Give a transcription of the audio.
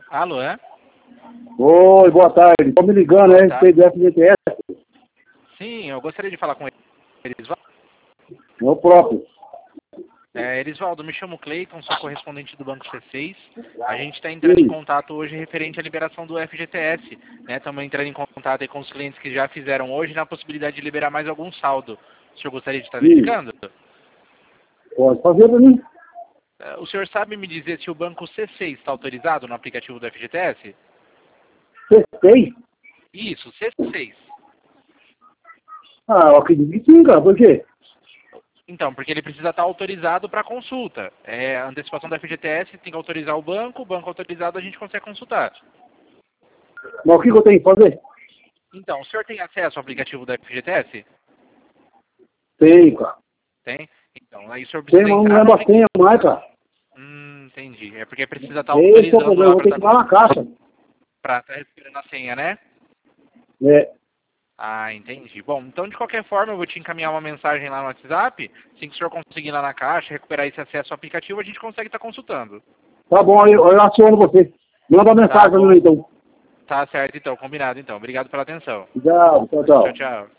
Alô, é? Oi, boa tarde. Estou me ligando a respeito do FGTS. Sim, eu gostaria de falar com Erisvaldo. Eu próprio. Erisvaldo, me chamo Cleiton, sou correspondente do Banco C6. A gente está entrando em contato hoje referente à liberação do FGTS. Estamos entrando em contato aí com os clientes que já fizeram hoje na possibilidade de liberar mais algum saldo. O senhor gostaria de estar verificando? Pode fazer para mim. O senhor sabe me dizer se o Banco C6 está autorizado no aplicativo do FGTS? C6? Isso, C6. Ah, eu acredito que sim, cara. Por quê? Então, porque ele precisa estar autorizado para consulta. A antecipação da FGTS tem que autorizar o banco autorizado a gente consegue consultar. Mas o que eu tenho que fazer? Então, o senhor tem acesso ao aplicativo da FGTS? Tenho, cara. Tem? Então, aí o senhor Tem, precisa mas não entrar no lembro a senha mais, cara. Entendi. É porque precisa estar Esse é o autorizando problema. lá Vou ter para que ir lá na caixa. estar recuperando a senha, né? É. Ah, entendi. Bom, então de qualquer forma eu vou te encaminhar uma mensagem lá no WhatsApp. Assim que o senhor conseguir ir lá na caixa, recuperar esse acesso ao aplicativo, a gente consegue estar consultando. Tá bom, eu aciono você. Manda uma Tá mensagem pra bom. mim, então. Tá certo, então. Combinado, então. Obrigado pela atenção. Tchau, tchau, Tchau, tchau. tchau.